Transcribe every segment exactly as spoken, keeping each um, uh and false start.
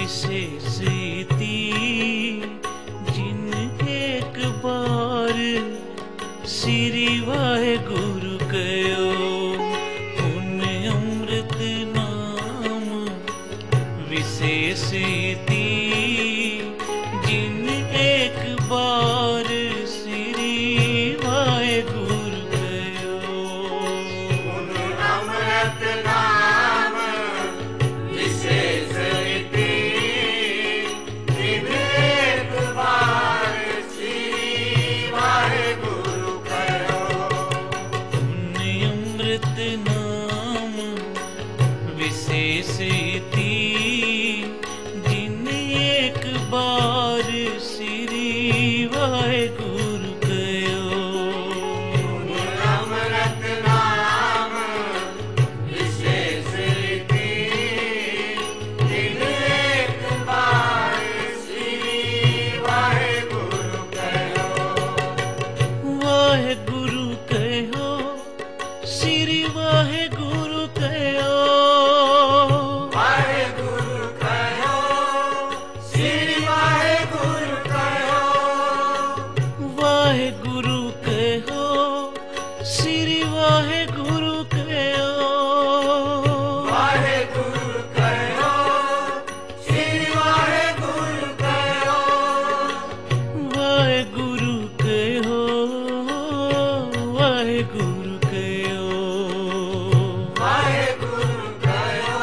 विशेषती जिन एक बार श्री वाहेगुरु कयो पुण्य अमृत नाम विशेषती जिन एक बार श्री वाहेगुरु कयो पुण्य अमृत नाम विशेषती जिन एक बार श्री वाहेगुरु कयो पुण्य अमृत नाम विशेषती जिन एक बार श्री वाहेगुरु कयो पुण्य अमृत नाम विशेषती जिन एक बार श्री वाहेगुरु कयो वाहेगुरु कहो श्री वाहेगुरु कहो वाहेगुरु कयो श्री वाहेगुरु कयो वाहेगुरु कहो श्री वाहेगुरु कहो वाहेगुरु कयो श्री वाहेगुरु कयो वाहेगुरु कहो वाहेगुरु कहो वाहेगुरु कयो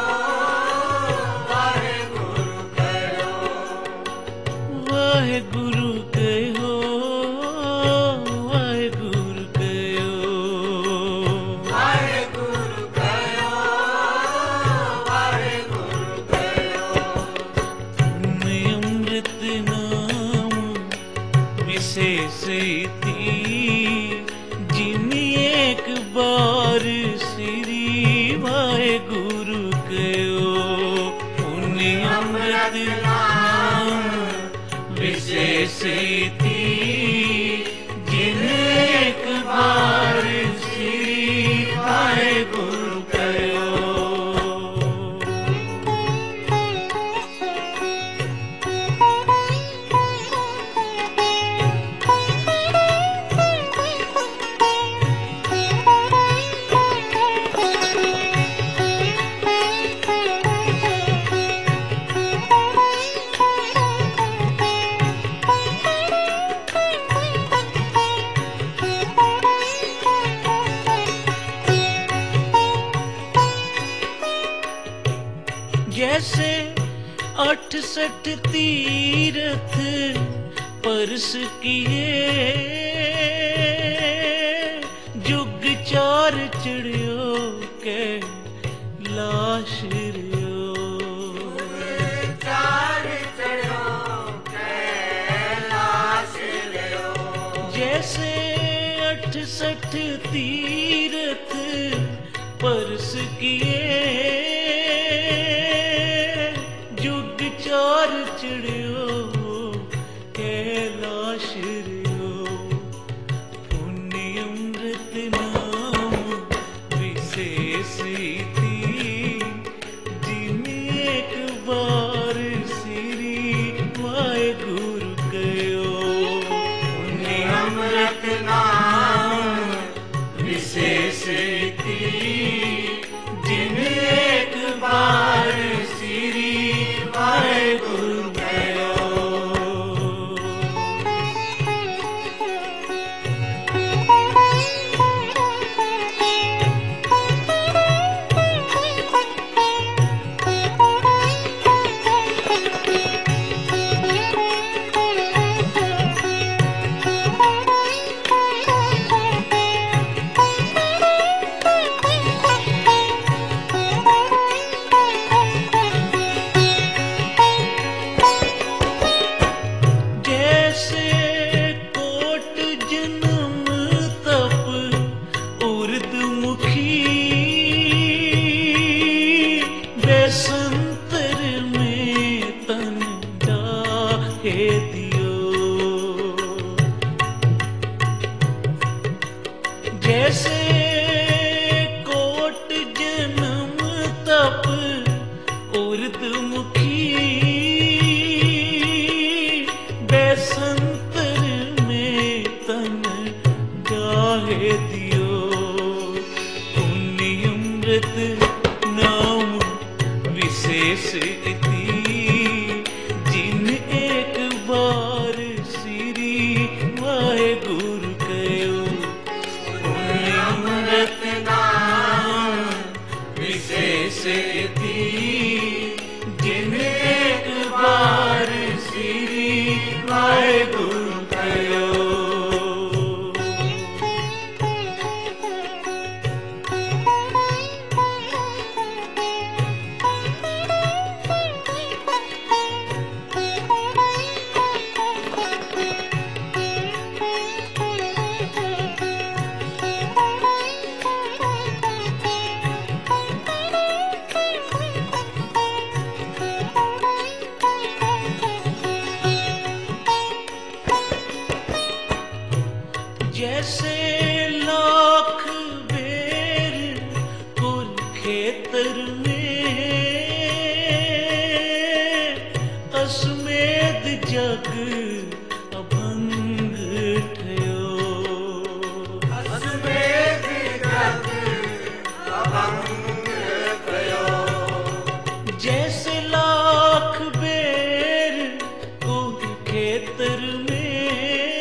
वाहेगुरु कयो वाहेगुरु कहो वाहेगुरु कहो वाहेगुरु कयो वाहेगुरु कयो पुण्य अमृत नाम विशेषती जिन एक बार श्री वाहेगुरु कयो पुण्य अमृत नाम विशेषती जिन एक बार श्री वाहेगुरु कयो जैसे अठसठ तीरथ परस किए जुग चार चढ़ियो के लाश रियो चार चढ़ो कैलाश लियो जैसे अठसठ तीरथ परस किए जुग चार चढ़ियो कैलाश रियो पुण्य अमृत नाम विशेषती जिन एक बार श्री वाहेगुरु कयो पुण्य अमृत नाम विशेषती जिन एक बार श्री वाहेगुरु कयो असमेध जग अभंग थयो। असमेध जग अभंग थयो। जैसे लाख बेर कुल खेतर में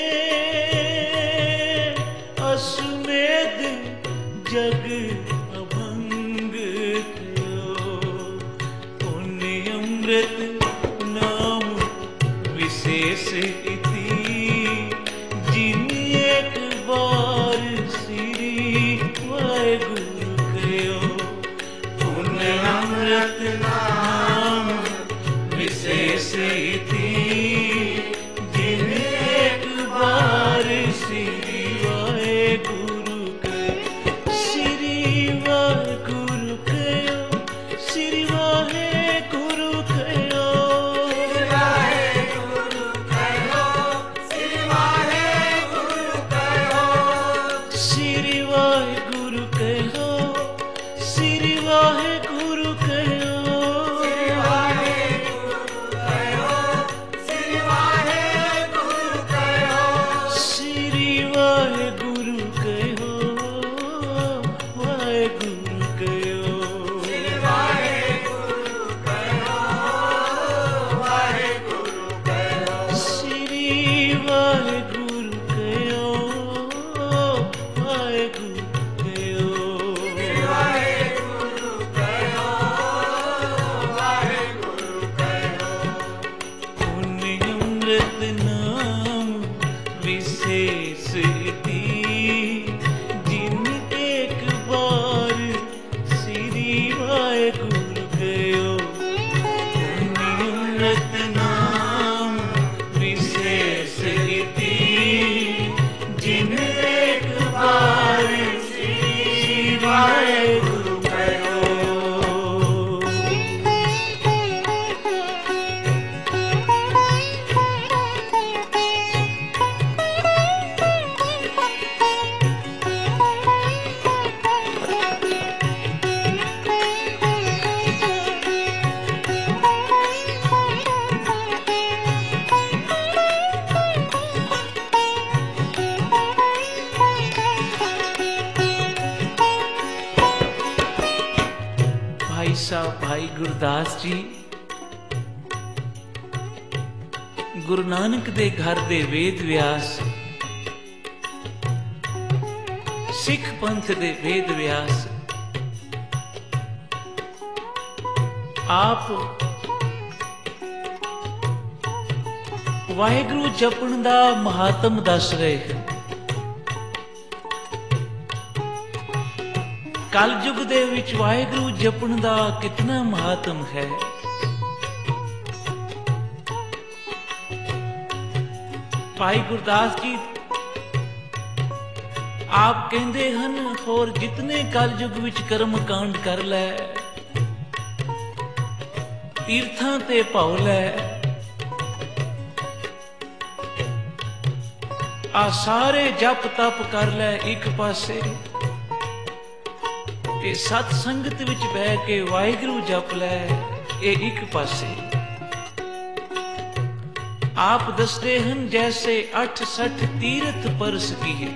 असमेध जग अभंग थयो। पुण्य अमृत नाम विशेष इति जिन एक बार श्री वाहेगुरु कयो। पुण्य अमृत नाम विशेष इति जिन एक बार श्री वाहेगुरु कयो। श्री वाहेगुरु कयो, श्री वाहेगुरु कयो। वाहेगुरु कयो, श्री वाहेगुरु कयो। श्री वाहेगुरु कयो, श्री वाहेगुरु कयो। श्री वाहेगुरु कयो, श्री वाहेगुरु कयो। श्री वाहेगुरु कयो, वाहेगुरु कयो। श्री श्री वाहेगुरु वाहेगुरु कयो, वाहेगुरु कयो, वाहेगुरु कयो। वाहेगुरु कयो, वाहेगुरु कयो। पुण्य अमृत नाम विशेष इति जिन एक बार श्री वाहेगुरु कयो। पुण्य अमृत नाम विशेष इति जिन एक बार श्री वाहेगुरु कयो। भाई साहब भाई गुरदास जी गुरु नानक दे घर दे वेद व्यास, सिख पंथ दे वेद व्यास आप वाहिगुरु जपण दा महात्म दस रहे हैं। कल युग दे विच वाहिगुरु जपण दा कितना महात्म है। भाई गुरदास जी आप कहते हैं होर जितने कल युग विच कर्म कांड कर लै, तीर्थां ते भाव लै, आ सारे जप तप कर लै एक पासे, ते सत संगत विच बह के वाहिगुरु जप लै ये एक पासे। आप दसदे हन जैसे अठ सठ तीर्थ परस की है।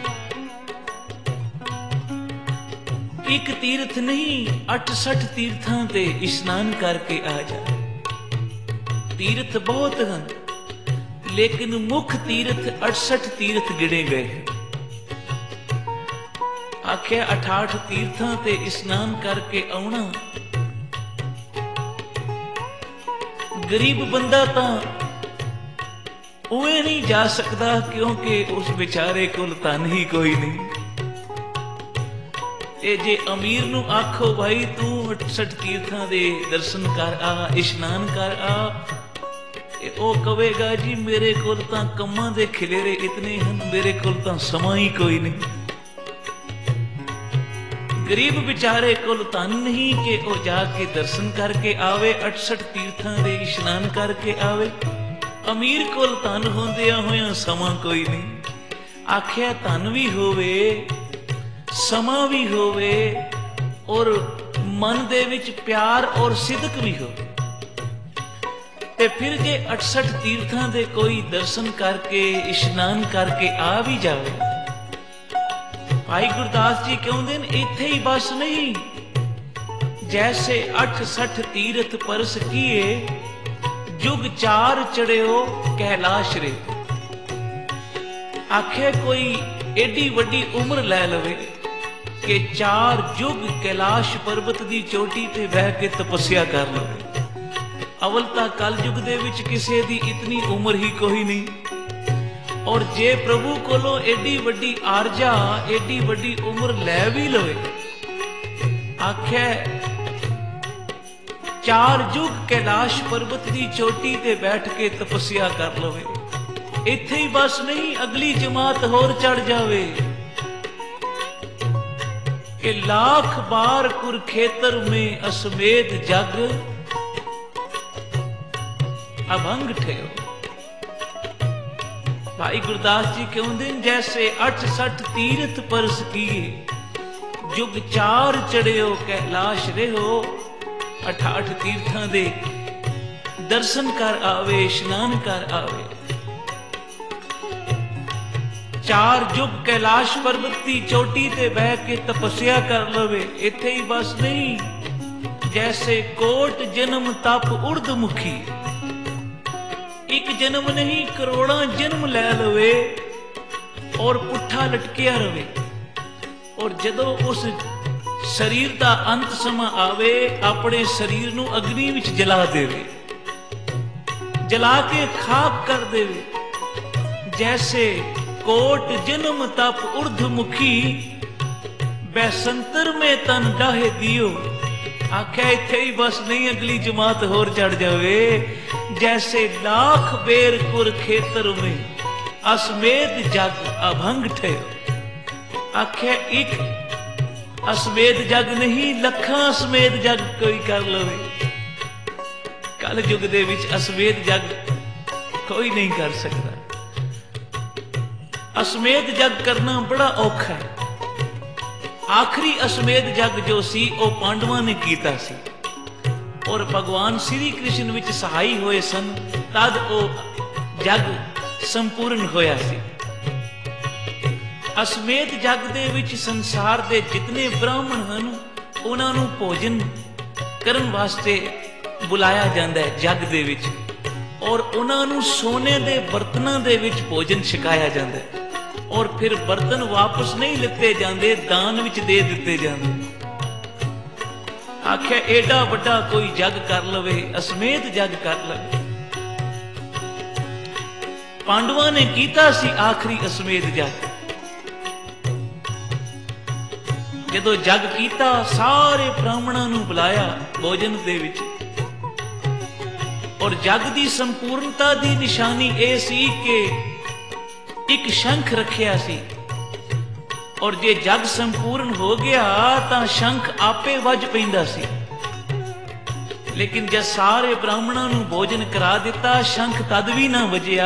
एक तीर्थ नहीं अठ सठ तीर्थां ते इशनान करके आ जा। तीर्थ बहुत हैं लेकिन मुख तीर्थ अठसठ तीर्थ गिने गए हैं। आख्या अठाठ तीर्थां ते इशनान करके आउणा। गरीब बंदा तां उवें नहीं जा सकता क्योंकि उस बेचारे कोल धन ही कोई नहीं। ते जे अमीर नूं आखो भाई तू अठसठ तीर्थां दे दर्शन कर आ, इशनान कर आ, ते ओ कवेगा जी मेरे कोल तां कम्मां दे खिलेरे इतने हैं, मेरे कोल तां समां ही कोई नहीं। गरीब बेचारे कोल धन नहीं कि वो जाके दर्शन करके आवे, अठसठ तीर्थां दे इशनान करके आवे। अमीर कोल धन होंदिया होया समा कोई नहीं। आख्या धन भी होवे, समा भी होवे और मन दे विच प्यार और सिदक भी होवे, ਤੇ ਫਿਰ ਜੇ ਅਠਸਠ ਤੀਰਥਾਂ ਦੇ ਕੋਈ ਦਰਸ਼ਨ ਕਰਕੇ ਇਸ਼ਨਾਨ ਕਰਕੇ ਆ ਵੀ ਜਾਵੇ, ਭਾਈ ਗੁਰਦਾਸ ਜੀ ਕਹਿੰਦੇ ਨੇ ਇੱਥੇ ਹੀ ਬਸ ਨਹੀਂ, ਜੈਸੇ ਅਠ ਸਠ ਤੀਰਥ ਪਰਸ ਕੀਏ, ਜੁਗ ਚਾਰ ਚੜਿਓ ਕੈਲਾਸ਼ ਰੇ। ਆਖੇ ਕੋਈ ਏਡੀ ਵੱਡੀ ਉਮਰ ਲੈ ਲਵੇ ਕਿ ਚਾਰ ਯੁਗ ਕੈਲਾਸ਼ ਪਰਬਤ ਦੀ ਚੋਟੀ ਤੇ ਬਹਿ ਕੇ ਤਪੱਸਿਆ ਕਰ ਲਵੇ। ਅਵਲ ਤਾਂ ਕਲ ਯੁਗ ਦੇ ਵਿੱਚ ਕਿਸੇ ਦੀ ਇਤਨੀ ਉਮਰ ਹੀ ਕੋਈ ਨਹੀਂ, ਔਰ ਜੇ ਪ੍ਰਭੂ ਕੋਲੋਂ ਏਡੀ ਵੱਡੀ ਆਰਜਾ ਏਡੀ ਵੱਡੀ ਉਮਰ ਲੈ ਵੀ ਲਵੇ, ਆਖਿਆ ਚਾਰ ਯੁਗ ਕੈਲਾਸ਼ ਪਰਬਤ ਦੀ ਚੋਟੀ ਤੇ ਬੈਠ ਕੇ ਤਪੱਸਿਆ ਕਰ ਲਵੇ। ਇੱਥੇ ਹੀ ਬਸ ਨਹੀਂ, ਅਗਲੀ ਜਮਾਤ ਹੋਰ ਚੜ ਜਾਵੇ ਕਿ लाख बार कुरुक्षेत्र में असमेत जग अभंग ठेओ। भाई गुरदास जी कहते हैं जैसे अठ सठ तीर्थ परस किए, जुग चार चढ़ियो कैलाश रहो। अठ अठ तीर्थां दे दर्शन कर आवे, इशनान कर आवे। चार युग कैलाश पर्वत की चोटी ते बह के तपस्या कर लवे। इत्थे ही बस नहीं, जैसे कोट जन्म तप उर्दमुखी, एक जन्म नहीं करोड़ा जन्म लै लवे और पुट्ठा लटकिया रवे। और जदों उस शरीर का अंत समा आवे, अपने शरीर नूं अग्नि विच जला देवे, जला के खाक कर देवे। जैसे कोट जन्म तप उर्धमुखी, बैसंतर में तन डाहे दियो। आख्या इत्थे ही बस नहीं, अगली जमात होर चढ़ जावे। जैसे लाख बेर कुरुक्षेत्र में असमेत जग अभंग ठहरो। आख्या एक असमेत जग नहीं, लखां असमेत जग कोई कर लवे। कल युग दे विच असमेत जग कोई नहीं कर सकता। असमेत जग करना बड़ा औखा है। आखिरी असमेत जग जो सी ओ पांडवां ने कीता सी, और भगवान श्री कृष्ण विच सहाई होए सन, तद ओ जग संपूर्ण होया सी। असमेत जग दे विच संसार दे जितने ब्राह्मण हन, उन्हां नूं भोजन करन वास्ते बुलाया जांदा है जग दे विच, और उन्हां नूं सोने दे बर्तनां दे विच भोजन छकाया जांदा है। और फिर बर्तन वापस नहीं लिते जाते, दान विच दे दिते जाते। आख्या एडा बड़ा कोई जग कर लवे, असमेत जग कर लवे। पांडवां ने कीता सी आखिरी असमेत जग। जदों जग कीता, सारे ब्राह्मणां नूं बुलाया भोजन दे विच, और जग दी संपूर्णता दी निशानी ए सी कि एक शंख रखिया सी, और जे जग संपूर्ण हो गया तां शंख आपे वज पैंदा सी। लेकिन जब सारे ब्राह्मणां नूं भोजन करा दिता, शंख तद भी ना वजिया।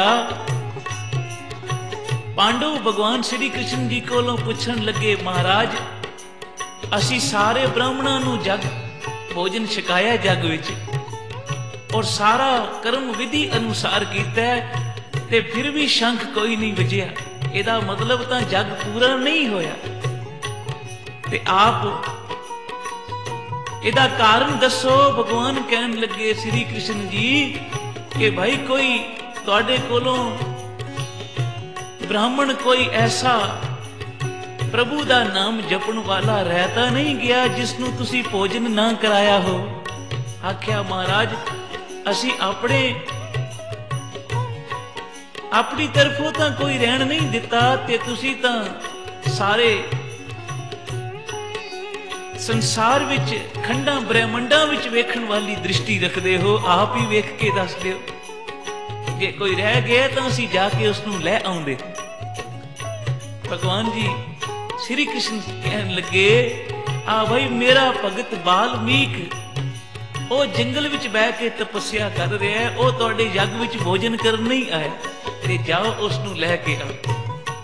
पांडव भगवान श्री कृष्ण जी कोलों पुछण लगे, महाराज असी सारे ब्राह्मणां नूं जग भोजन छकाया जग विच, और सारा कर्म विधि अनुसार कीता है, ते फिर भी शंख कोई नहीं वजिया। इहदा मतलब तां जग पूरा नहीं होया। ते आप इहदा कारण दसो। भगवान कहन लगे श्री कृष्ण जी कि भाई कोई तुहाडे कोलों ब्राह्मण कोई ऐसा प्रभु दा नाम जपण वाला रहता नहीं गया जिसनूं तुसी भोजन ना कराया हो। आख्या महाराज असी अपने अपनी तरफों तां कोई रहन नहीं दिता, ते तुसी तां सारे संसार विच खंडा ब्रह्मंडा विच वेखण वाली दृष्टि रखदे हो। आप ही वेख के दस दिओ, जे कोई रह गया तां असीं जाके उसनूं लै आउंदे। भगवान जी श्री कृष्ण कहन लगे, आ भाई मेरा भगत वाल्मीक ओ जंगल विच बह के तपस्या कर रहा है, ओ तुहाडे जग विच भोजन करन नहीं आया, ते जाओ उसनूं लै के आओ।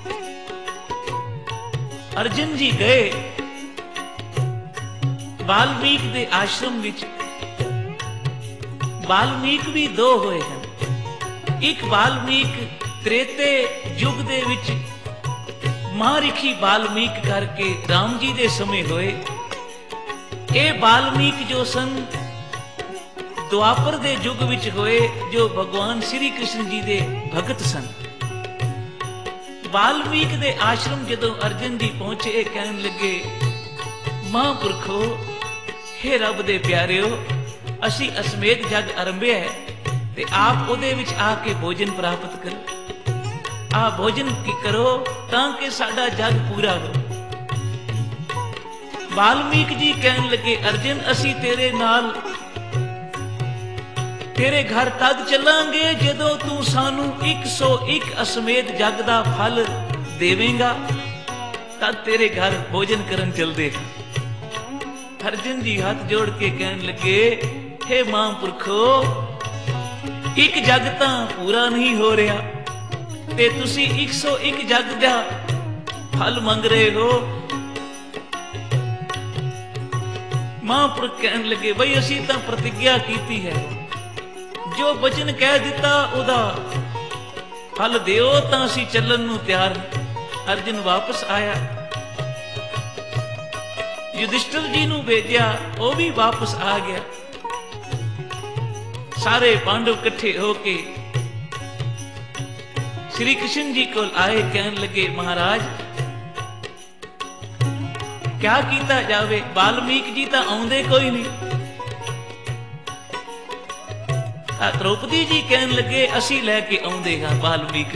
अर्जुन जी गए वाल्मीक दे आश्रम विच। ਵਾਲਮੀਕ ਵੀ ਦੋ ਹੋਏ ਹਨ। ਇੱਕ ਵਾਲਮੀਕ ਤ੍ਰੇਤੇ ਯੁੱਗ ਦੇ ਵਿੱਚ ਮਹਾਰਿਖੀ ਵਾਲਮੀਕ ਕਰਕੇ ਰਾਮ ਜੀ ਦੇ ਸਮੇਂ ਹੋਏ। ਇਹ ਵਾਲਮੀਕ ਜੋ ਸਨ ਦੁਆਪਰ ਦੇ ਯੁੱਗ ਵਿੱਚ ਹੋਏ, ਜੋ ਭਗਵਾਨ ਸ਼੍ਰੀ ਕ੍ਰਿਸ਼ਨ ਜੀ ਦੇ ਭਗਤ ਸਨ। ਵਾਲਮੀਕ ਦੇ ਆਸ਼ਰਮ ਜਦੋਂ ਅਰਜਨ ਜੀ ਪਹੁੰਚੇ, ਕਹਿਣ ਲੱਗੇ, ਮਹਾਂਪੁਰਖੋ, ਹੇ ਰੱਬ ਦੇ ਪਿਆਰਿਓ, ਅਸੀਂ ਅਸਮੇਧ ਜਗ ਆਰੰਭਿਆ ਹੈ ਤੇ ਆਪ ਉਹਦੇ ਵਿੱਚ ਆ ਕੇ ਭੋਜਨ ਪ੍ਰਾਪਤ ਕਰੋ। ਆ ਭੋਜਨ ਕੀ ਕਰੋ ਤਾਂ ਕਿ ਸਾਡਾ ਜਗ ਪੂਰਾ ਹੋ। ਵਾਲਮੀਕ ਜੀ ਕਹਿਣ ਲੱਗੇ, ਅਰਜਨ, ਅਸੀਂ ਤੇਰੇ ਨਾਲ ਤੇਰੇ ਘਰ ਤਦ ਚੱਲਾਂਗੇ ਜਦੋਂ ਤੂੰ ਸਾਨੂੰ ਇੱਕ ਸੌ ਇੱਕ ਅਸਮੇਧ ਜਗ ਦਾ ਫਲ ਦੇਵੇਂਗਾ, ਤਦ ਤੇਰੇ ਘਰ ਭੋਜਨ ਕਰਨ ਚੱਲਦੇ ਹਾਂ। ਅਰਜਨ ਜੀ ਹੱਥ ਜੋੜ ਕੇ ਕਹਿਣ ਲੱਗੇ, ਹੇ ਮਹਾਂਪੁਰਖੋ, ਇੱਕ ਜਗ ਤਾਂ ਪੂਰਾ ਨਹੀਂ ਹੋ ਰਿਹਾ ਤੇ ਤੁਸੀਂ ਇੱਕ ਸੌ ਇੱਕ ਜਗ ਦਾ ਫਲ ਮੰਗ ਰਹੇ ਹੋ। ਮਹਾਂਪੁਰਖ ਕਹਿਣ ਲੱਗੇ, ਬਈ ਅਸੀਂ ਤਾਂ ਪ੍ਰਤਿਗਿਆ ਕੀਤੀ ਹੈ, ਜੋ ਬਚਨ ਕਹਿ ਦਿੱਤਾ ਉਹਦਾ ਫਲ ਦਿਓ ਤਾਂ ਅਸੀਂ ਚੱਲਣ ਨੂੰ ਤਿਆਰ। ਅਰਜਨ ਵਾਪਸ ਆਇਆ, ਯੁਧਿਸ਼ਠਿਰ ਜੀ ਨੂੰ ਭੇਜਿਆ, ਉਹ ਵੀ ਵਾਪਸ ਆ ਗਿਆ। ਸਾਰੇ ਪਾਂਡਵ ਇਕੱਠੇ ਹੋ ਕੇ ਸ਼੍ਰੀ ਕ੍ਰਿਸ਼ਨ ਜੀ ਕੋਲ ਆਏ, ਕਹਿਣ ਲੱਗੇ, ਮਹਾਰਾਜ ਕਿਆ ਕੀਤਾ ਜਾਵੇ? ਵਾਲਮੀਕ ਜੀ ਤਾਂ ਆਉਂਦੇ ਕੋਈ ਨਹੀਂ। ਦ੍ਰੋਪਦੀ ਜੀ ਕਹਿਣ ਲੱਗੇ, ਅਸੀਂ ਲੈ ਕੇ ਆਉਂਦੇ ਹਾਂ ਵਾਲਮੀਕ।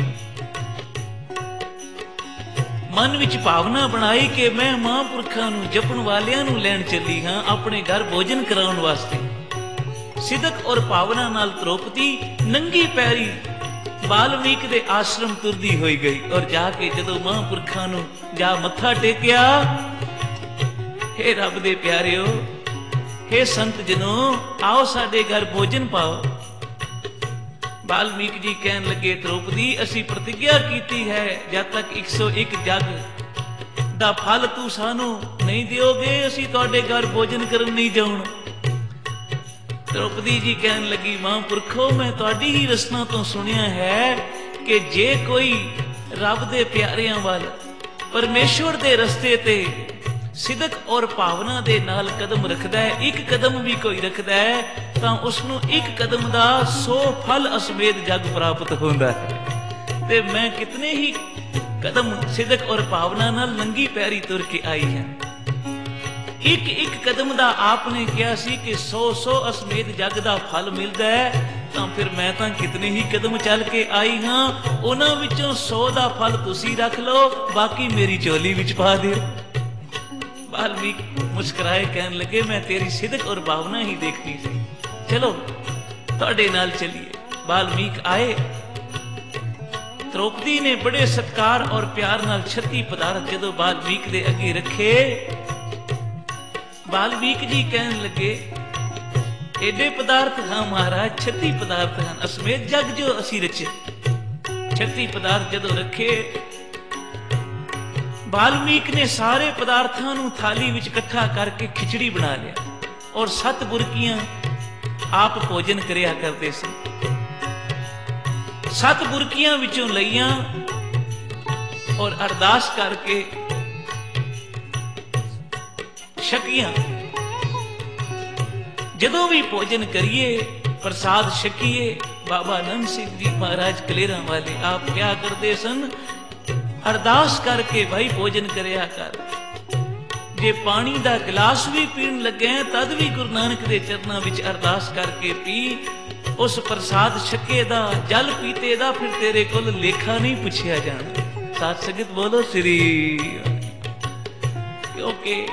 ਮਨ ਵਿੱਚ ਭਾਵਨਾ ਬਣਾਈ ਕਿ ਮੈਂ ਮਹਾਂਪੁਰਖਾਂ ਨੂੰ, ਜਪਣ ਵਾਲਿਆਂ ਨੂੰ ਲੈਣ ਚੱਲੀ ਹਾਂ ਆਪਣੇ ਘਰ ਭੋਜਨ ਕਰਾਉਣ ਵਾਸਤੇ। ਸਿਦਕ ਔਰ ਭਾਵਨਾ ਨਾਲ ਦ੍ਰੋਪਦੀ ਨੰਗੀ ਪੈਰੀ ਵਾਲਮੀਕ ਦੇ ਆਸ਼ਰਮ ਤੁਰਦੀ ਹੋਈ ਗਈ ਔਰ ਜਾ ਕੇ ਜਦੋਂ ਮਹਾਂਪੁਰਖਾਂ ਨੂੰ ਜਾ ਮੱਥਾ ਟੇਕਿਆ, ਹੇ ਰੱਬ ਦੇ ਪਿਆਰਿਓ, ਹੇ ਸੰਤ ਜਨੋ, ਆਓ ਸਾਡੇ ਘਰ ਭੋਜਨ ਪਾਓ। ਵਾਲਮੀਕ ਜੀ ਕਹਿਣ ਲੱਗੇ, ਦ੍ਰੋਪਦੀ, ਅਸੀਂ ਪ੍ਰਤਿਗਿਆ ਕੀਤੀ ਹੈ, ਜਦ ਤੱਕ ਇੱਕ ਸੌ ਇੱਕ ਜਗ ਦਾ ਫਲ ਤੂੰ ਸਾਨੂੰ ਨਹੀਂ ਦਿਓਗੇ, ਅਸੀਂ ਤੁਹਾਡੇ ਘਰ ਭੋਜਨ ਕਰਨ ਨਹੀਂ ਜਾਉਣਾ। ਦ੍ਰੋਪਦੀ ਜੀ ਕਹਿਣ ਲੱਗੀ, ਮਹਾਂਪੁਰਖੋ, ਮੈਂ ਤੁਹਾਡੀ ਹੀ ਰਸਨਾ ਤੋਂ ਸੁਣਿਆ ਹੈ ਕਿ ਜੇ ਕੋਈ ਰੱਬ ਦੇ ਪਿਆਰਿਆਂ ਵੱਲ, ਪਰਮੇਸ਼ਵਰ ਦੇ ਰਸਤੇ ਤੇ ਸਿਦਕ ਔਰ ਭਾਵਨਾ ਦੇ ਨਾਲ ਕਦਮ ਰੱਖਦਾ ਹੈ, ਇੱਕ ਕਦਮ ਵੀ ਕੋਈ ਰੱਖਦਾ ਹੈ, ਤਾਂ ਉਸ ਨੂੰ ਇੱਕ ਕਦਮ ਦਾ ਸੌ ਫਲ ਅਸਮੇਧ ਜਗ ਪ੍ਰਾਪਤ ਹੁੰਦਾ ਹੈ। ਤੇ ਮੈਂ ਕਿਤਨੇ ਹੀ ਕਦਮ ਸਿਦਕ ਔਰ ਭਾਵਨਾ ਨਾਲ ਨੰਗੀ ਪੈਰੀ ਤੁਰ ਕੇ ਆਈ ਹਾਂ। ਇੱਕ ਇੱਕ ਕਦਮ ਦਾ ਆਪਨੇ ਕਿਹਾ ਸੀ ਕਿ ਸੌ ਸੌ ਅਸਮੇਧ ਜਗ ਦਾ ਫਲ ਮਿਲਦਾ ਹੈ, ਤਾਂ ਫਿਰ ਮੈਂ ਤਾਂ ਕਿਤਨੇ ਹੀ ਕਦਮ ਚੱਲ ਕੇ ਆਈ ਹਾਂ, ਉਹਨਾਂ ਵਿੱਚੋਂ ਸੌ ਦਾ ਫਲ ਤੁਸੀਂ ਰੱਖ ਲਓ, ਬਾਕੀ ਮੇਰੀ ਝੋਲੀ ਵਿੱਚ ਪਾ ਦਿਓ। ਵਾਲਮੀਕ ਮੁਸਕਰਾਏ, ਕਹਿਣ ਲੱਗੇ, ਮੈਂ ਤੇਰੀ ਸਿਦਕ ਔਰ ਭਾਵਨਾ ਹੀ ਦੇਖਣੀ ਸੀ, ਚਲੋ ਤੁਹਾਡੇ ਨਾਲ ਚੱਲੀਏ। ਵਾਲਮੀਕ ਆਏ। ਦ੍ਰੋਪਦੀ ਨੇ ਬੜੇ ਸਤਕਾਰ ਔਰ ਪਿਆਰ ਨਾਲ ਛੱਤੀ ਪਦਾਰਥ ਜਦੋਂ ਵਾਲਮੀਕ ਦੇ ਅੱਗੇ ਰੱਖੇ, ਵਾਲਮੀਕ ਜੀ ਕਹਿਣ ਲੱਗੇ, ਏਡੇ ਪਦਾਰਥ? ਹਾਂ ਮਹਾਰਾਜ, ਛੱਤੀ ਪਦਾਰਥ ਹਨ, ਅਸਮੇਧ ਜਗ ਜੋ ਅਸੀਂ ਰਚੇ। ਛੱਤੀ ਪਦਾਰਥ ਜਦੋਂ ਰੱਖੇ, ਵਾਲਮੀਕ ਨੇ ਸਾਰੇ ਪਦਾਰਥਾਂ ਨੂੰ ਥਾਲੀ ਵਿੱਚ ਇਕੱਠਾ ਕਰਕੇ ਖਿਚੜੀ ਬਣਾ ਲਿਆ ਔਰ ਸੱਤ ਬੁਰਕੀਆਂ ਆਪ ਭੋਜਨ ਕਰਿਆ ਕਰਦੇ ਸਨ। ਸੱਤ ਬੁਰਕੀਆਂ ਵਿੱਚੋਂ ਲਈਆਂ ਔਰ ਅਰਦਾਸ ਕਰਕੇ ਛਕੀਆਂ। ਜਦੋਂ ਵੀ ਭੋਜਨ ਕਰੀਏ, ਪ੍ਰਸਾਦ ਛਕੀਏ, ਬਾਬਾ ਨੰਦ ਸਿੰਘ ਜੀ ਮਹਾਰਾਜ ਕਲੇਰਾਂ ਵਾਲੇ ਆਪ ਕਿਆ ਕਰਦੇ ਸਨ, ਅਰਦਾਸ ਕਰਕੇ ਭਾਈ ਭੋਜਨ ਕਰਿਆ ਕਰ। ਜੇ ਪਾਣੀ ਦਾ ਗਿਲਾਸ ਵੀ ਪੀਣ ਲੱਗੇ ਤਦ ਵੀ ਗੁਰੂ ਨਾਨਕ ਦੇ ਚਰਨਾਂ ਵਿੱਚ ਅਰਦਾਸ ਕਰਕੇ ਪੀ। ਉਸ ਪ੍ਰਸਾਦ ਛਕੇ ਦਾ, ਜਲ ਪੀਤੇ ਦਾ ਫਿਰ ਤੇਰੇ ਕੋਲ ਲੇਖਾ ਨਹੀਂ ਪੁੱਛਿਆ ਜਾਣਾ। ਸਾਧ ਸੰਗਤ ਬੋਲੋ ਸ੍ਰੀ। ਕਿਉਂਕਿ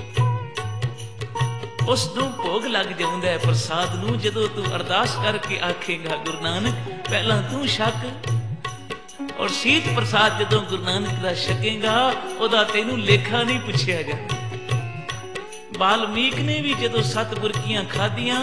ਉਸ ਨੂੰ ਭੋਗ ਲੱਗ ਜਾਂਦਾ ਹੈ ਪ੍ਰਸਾਦ ਨੂੰ। ਜਦੋਂ ਤੂੰ ਅਰਦਾਸ ਕਰਕੇ ਆਖੇਗਾ ਗੁਰੂ ਨਾਨਕ ਪਹਿਲਾਂ ਤੂੰ ਛਕ, ਔਰ ਸੀਤ ਪ੍ਰਸਾਦ ਜਦੋਂ ਗੁਰੂ ਨਾਨਕ ਦਾ ਛਕੇਗਾ ਉਹਦਾ ਤੈਨੂੰ ਲੇਖਾ ਨਹੀਂ ਪੁੱਛਿਆ ਜਾਂਦਾ। ਵਾਲਮੀਕ ਨੇ ਵੀ ਜਦੋਂ ਸੱਤ ਬੁਰਕੀਆਂ ਖਾਧੀਆਂ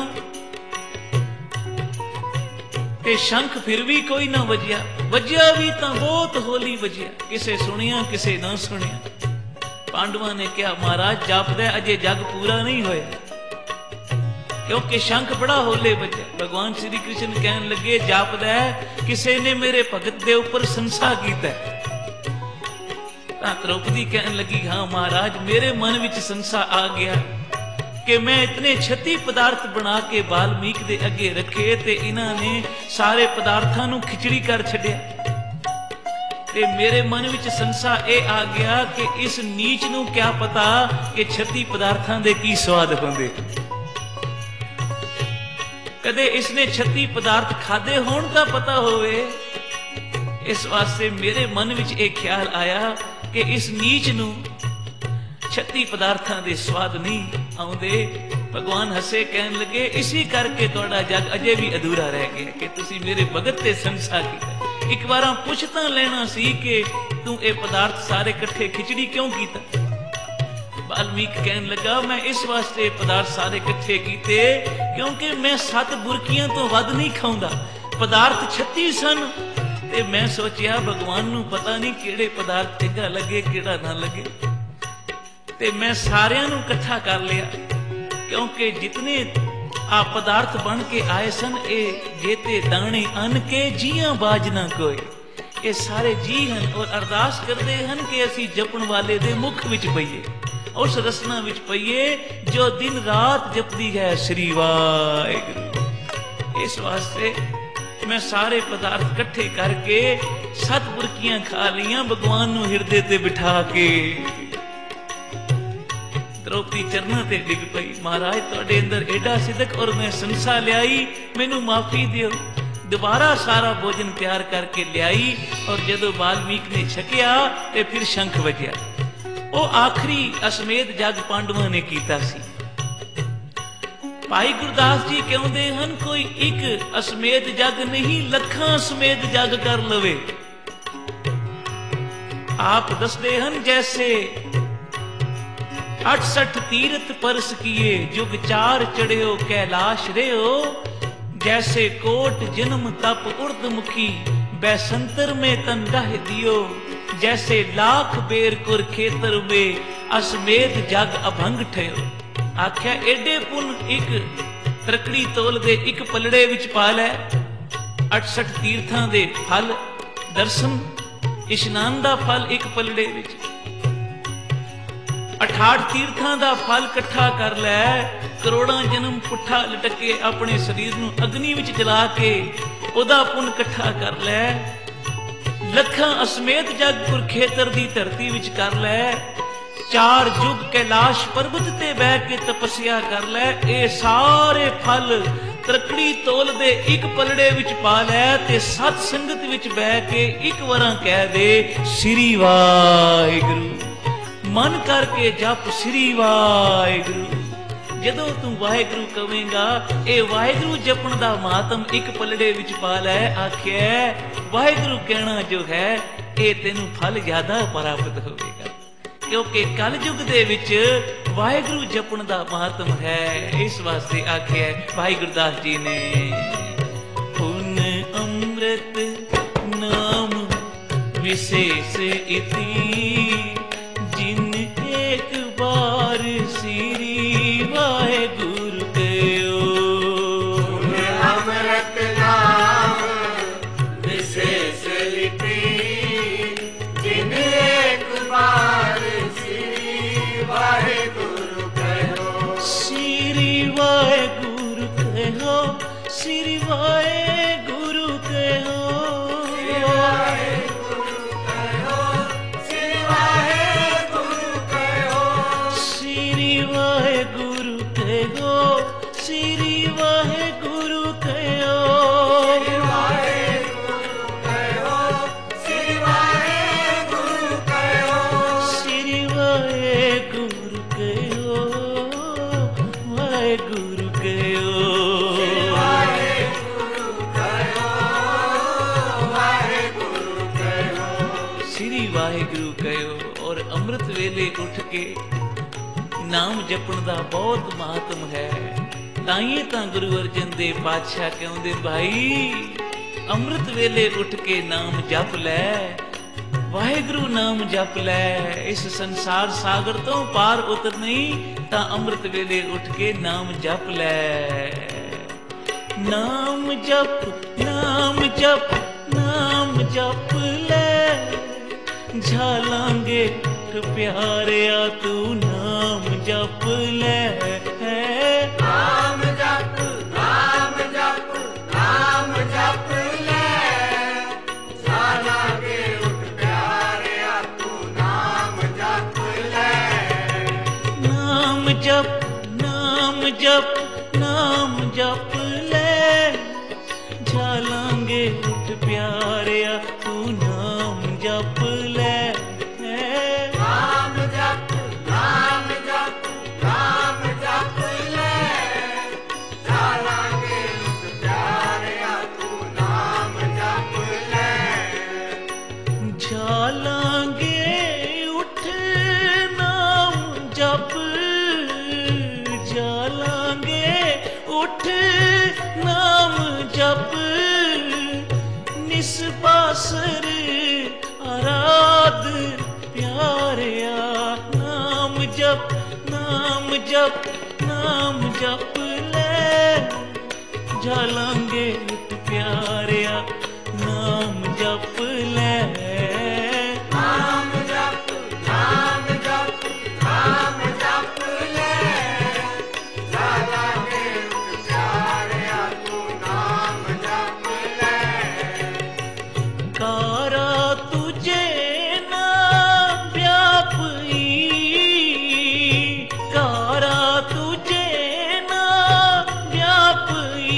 ਤੇ ਸ਼ੰਖ ਫਿਰ ਵੀ ਕੋਈ ਨਾ ਵੱਜਿਆ, ਵੱਜਿਆ ਵੀ ਤਾਂ ਬਹੁਤ ਹੌਲੀ ਵੱਜਿਆ, ਕਿਸੇ ਸੁਣਿਆ ਕਿਸੇ ਨਾ ਸੁਣਿਆ। ਪਾਂਡਵਾਂ ਨੇ ਕਿਹਾ ਮਹਾਰਾਜ ਜਾਪਦਾ ਅਜੇ ਜਗ ਪੂਰਾ ਨਹੀਂ ਹੋਇਆ। क्योंकि शंख बड़ा होले बजा। भगवान श्री कृष्ण कहन लगे जापदा है किसी ने मेरे भगत दे ऊपर संसा कीता। द्रौपदी कहन लगी हाँ महाराज मेरे मन विच संसा आ गया कि मैं इतने छत्ती पदार्थ बना के वाल्मीक दे अगे रखे ते इन्हां ने सारे पदार्थां नूं खिचड़ी कर छड्या। ते मेरे मन विच संसा ए आ गया कि इस नीच नूं क्या पता कि छत्ती पदार्थां दे की स्वाद हुंदे। कदे इसने छत्ती पदार्थ खादे होण दा पता होवे। इस वास्ते मेरे मन विच एक ख्याल आया कि इस नीच नूं छत्ती पदार्थां दे स्वाद नहीं आउंदे। भगवान हसे कहन लगे इसी करके तुहाडा जग अजे भी अधूरा रह गया कि तुसी मेरे भगत ते संसा कीता। एक बार पुछ तां लेना सी कि तू ये पदार्थ सारे इकट्ठे खिचड़ी क्यों कीता। वाल्मीकि कहन लगा मैं इस वास्ते पदार्थ सारे इकट्ठे कीते क्योंकि मैं सत बुरकियां तो वध नहीं खाऊंगा। पदार्थ छत्ती सन ते मैं सोचिया भगवान नूं पता नहीं किहड़े पदार्थ चंगा लगे किहड़ा ना लगे ते मैं सारियां नूं इकट्ठा कर लिया क्योंकि जितने आ पदार्थ बन के आए सन ए जेते दाने अन के जियां बाज ना कोई। ये सारे जी हन और अरदास करते हन कि असी जपण वाले दे मुख विच पईए उस रसना विच पईए जो दिन रात जपदी है श्री वाहिगुरू। इस वास्ते मैं सारे पदार्थ इकट्ठे करके सत बुरकियां खा लियां भगवान नूं हिरदे ते बिठा के। द्रौपदी चरना ते डिग पई महाराज तुहाडे अंदर एडा सिदक और मैं संसा लियाई मैनू माफी दियो। दोबारा सारा भोजन तैयार करके लियाई और जदों वाल्मीकि ने छकिया ते फिर शंख वजया। वो आखिरी अश्वमेध जग पांडवों ने कीता सी। भाई गुरदास जी कहते हैं कोई एक अश्वमेध जग नहीं लखां अश्वमेध जग कर लवे। आप दसदे हैं जैसे अठसठ तीरथ परस किए जुग चार चढ़ियो कैलाश रेओ। जैसे कोट जन्म तप उर्दमुखी बैसंतर में तन रह दियो। जैसे लाख बेर कुर खेतर में अश्वमेध जग अभंग ठयो। आख्या एडे पुन एक तरकड़ी तोल दे एक पलड़े विच पा लै। अठसठ तीर्थां दे फल दर्शन इशनान दा फल एक पलड़े विच। अठाठ तीर्थां दा फल इकट्ठा कर लै। करोड़ां जन्म पुट्ठा लटके अपने शरीर नूं अग्नि विच जला के ओदा पुन इकट्ठा कर लै। लखां अश्वमेध जग कुरखेतर दी धरती विच कर लै। चार जुग कैलाश पर्वत ते बह के तपस्या कर लै। ए सारे फल तरकड़ी तोल दे एक पलड़े विच पा लै ते सत संगत विच बह के एक वारां कह दे श्री वाहिगुरू। मन करके जप श्री वाहिगुरू। जदों तू वाहिगुरू कवेंगा ए वाहिगुरू जपण दा मातम एक पलड़े विच पा लै। आख्या वाहिगुरू कहना जो है ए तेनू फल ज्यादा प्राप्त होवेगा क्योंकि कल युग दे विच वाहिगुरू जपण दा मातम है। इस वास्ते आख्या भाई गुरदास जी ने पुन अमृत नाम विशेष इति जिन एक बार श्री वाहिगुरू कहो। अमृत नाम विशेष इति जिन एक बार श्री वाहिगुरू कहो। श्री वाहिगुरू कहो श्री वाहिगुरू कहो। श्री वाहिगुरू कहो श्री वाहिगुरू कहो। श्री वाहिगुरू कहो वाहिगुरू कहो। श्री वाहिगुरू कहो। और अमृत वेले उठ के नाम जपण दा बहुत महत्व है। ताइए तां गुरु अर्जन देव पातशाह कहंदे भाई अमृत वेले उठ के नाम जप लै। ਵਾਹਿਗੁਰੂ ਨਾਮ ਜਪ ਲੈ, ਇਸ ਸੰਸਾਰ ਸਾਗਰ ਤੋਂ ਪਾਰ ਉਤਰ ਨਹੀਂ ਤਾਂ ਅੰਮ੍ਰਿਤ ਵੇਲੇ ਉੱਠ ਕੇ ਨਾਮ ਜਪ ਲੈ। ਨਾਮ ਜਪ, ਨਾਮ ਜਪ, ਨਾਮ ਜਪ ਲੈ, ਝਾਲਾਂਗੇ ਉੱਠ ਪਿਆਰਿਆ ਤੂੰ ਨਾਮ ਜਪ ਲੈ। ਨਾਮ ਜਪ, ਨਾਮ ਜਪ, ਨਾਮ ਜਪ ਲੈ, ਝਾਲਾਂਗੇ ਉੱਠ ਪਿਆਰਿਆ ਤੂੰ ਨਾਮ ਜਪ ਲੈ। ਨਾਮ ਜਪ, ਨਾਮ ਜਪ, ਨਾਮ ਜਪ ਲੈ, ਝਾਲਾਂਗੇ ਉੱਠ ਪਿਆਰਿਆ ਤੂੰ ਨਾਮ ਜਪ ਲੈ। ਨਾਮ ਜਪ, ਨਾਮ ਜਪ, ਨਾਮ ਜਪ ਲੈ, ਝਾਲਾਂਗੇ ਉੱਠ ਪਿਆਰਿਆ ਤੂੰ ਨਾਮ ਜਪ ਲੈ। ਝਾਲਾਂਗੇ ਉੱਠ ਨਾਮ ਜਪ, ਝਾਲਾਂਗੇ ਉੱਠ ਨਾਮ ਜਪ, ਨਿਸਬਾਸਰ ਆਰਾਧ ਪਿਆਰਿਆ ਨਾਮ ਜਪ, ਨਾਮ ਜਪ, ਨਾਮ ਜਪ ਲੈ, ਝਾਲਾਂਗੇ ਉੱਠ ਪਿਆਰਿਆ ਨਾਮ ਜਪ ਲੈ। ਨਾਮ ਜਪ, ਨਾਮ ਜਪ, ਨਾਮ ਜਪ ਲੈ, ਝਾਲਾਂਗੇ ਉੱਠ ਪਿਆਰਿਆ ਤੂੰ ਨਾਮ ਜਪ ਲੈ। ਕਾਰਾ ਤੁਝੇ ਨਾ ਵਿਆਪਈ, ਕਾਰਾ ਤੁਝੇ ਨਾ ਵਿਆਪਈ,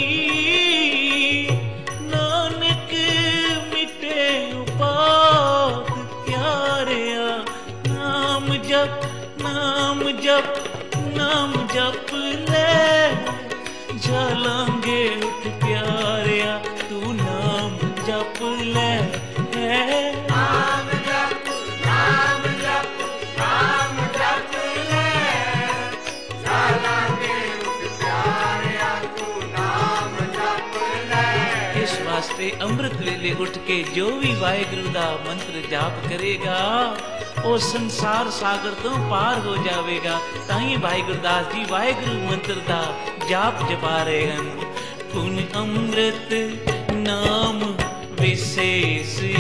ਨਾਨਕ ਮਿਟੇ ਉਪਾਦ ਪਿਆਰਿਆ ਨਾਮ ਜਪ, ਨਾਮ ਜਪ, ਨਾਮ ਜਪ ਲੈ, ਝਾਲਾਂਗੇ ਉੱਠ ਪਿਆਰਿਆ ਤੂੰ ਨਾਮ ਜਪ ਲੈ। ਨਾਮ ਜਪ, ਨਾਮ ਜਪ, ਨਾਮ ਜਪ ਲੈ, ਝਾਲਾਂਗੇ ਉੱਠ ਪਿਆਰਿਆ ਤੂੰ ਨਾਮ ਜਪ ਲੈ। ਇਸ ਵਾਸਤੇ ਅੰਮ੍ਰਿਤ ਵੇਲੇ ਉੱਠ ਕੇ ਜੋ ਵੀ ਵਾਹਿਗੁਰੂ ਦਾ ਮੰਤਰ ਜਾਪ ਕਰੇਗਾ ਉਹ ਸੰਸਾਰ ਸਾਗਰ ਤੋਂ ਪਾਰ ਹੋ ਜਾਵੇਗਾ। ਤਾਂ ਹੀ ਭਾਈ ਗੁਰਦਾਸ ਜੀ ਵਾਹਿਗੁਰੂ ਮੰਤਰ ਦਾ ਜਾਪ ਜਪਾ ਰਹੇ ਹਨ। ਪੁਨ ਅੰਮ੍ਰਿਤ ਨਾਮ ਵਿਸ਼ੇਸ਼